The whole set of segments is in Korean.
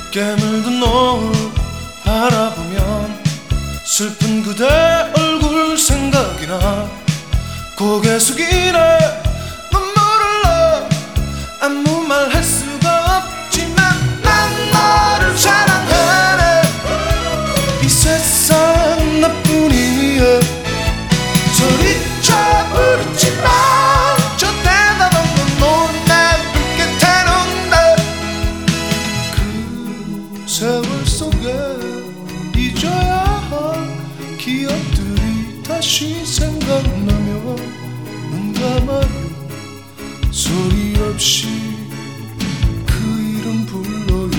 깨물든 노을 바라보면 슬픈 그대 얼굴 생각이 나. 고개 숙이네 눈물을 나. 아무 말 할 수가 없지만 난 너를 사랑하네. 이 세상 나뿐이야. 소리쳐 부르지마. 저 대답 없는 노래 불빛에 눈다. 그 세월 속에 잊어야 할 기억들이 다시 생각나며 눈 감아요. 소리 없이 그 이름 불러요.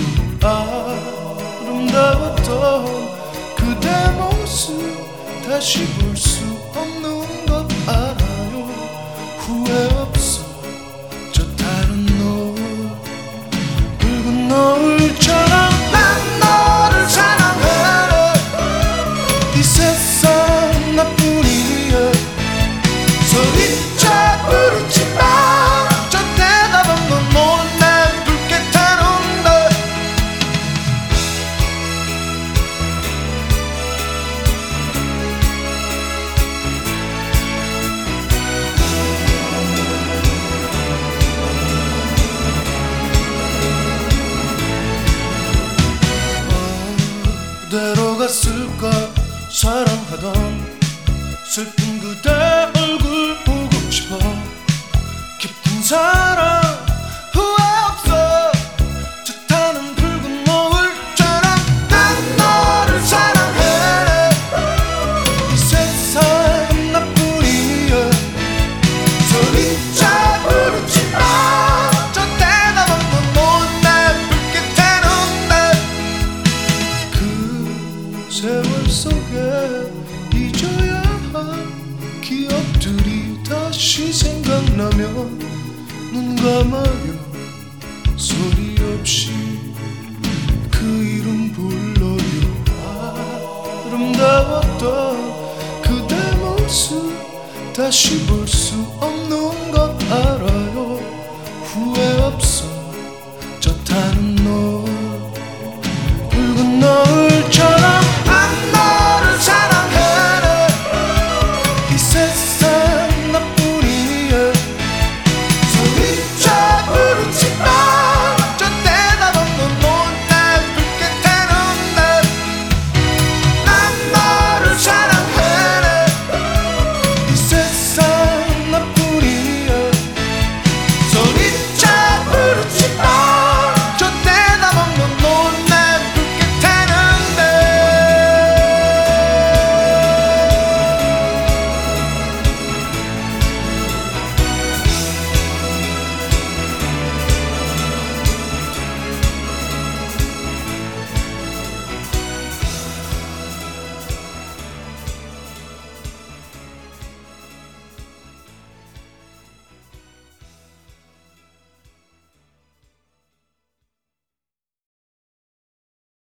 아름다웠던 그대 모습 다시 볼 수 없는 것 알아요. 후회 없어 저 다른 노을 붉은 노을처럼 난 너를 사랑해. 이 세상 나뿐이야. 소리쳐 부르지마. 저 대답 없는 노래 불빛에 눈다. 어디로 갔을까. 사랑하던 슬픈 그대 얼굴 보고 싶어. 깊은 사랑 후회 없어. 저 타는 붉은 노을처럼 난 너를 사랑해. 이 세상 나뿐이야. 소리쳐 부르지마. 저 대답 없는 노래 불빛에 눈다. 그 세월 속에 잊어야 할 기억들이 다시 생각나면 눈 감아요. 소리 없이 그 이름 불러요. 아름다웠던 그대 모습 다시 볼 수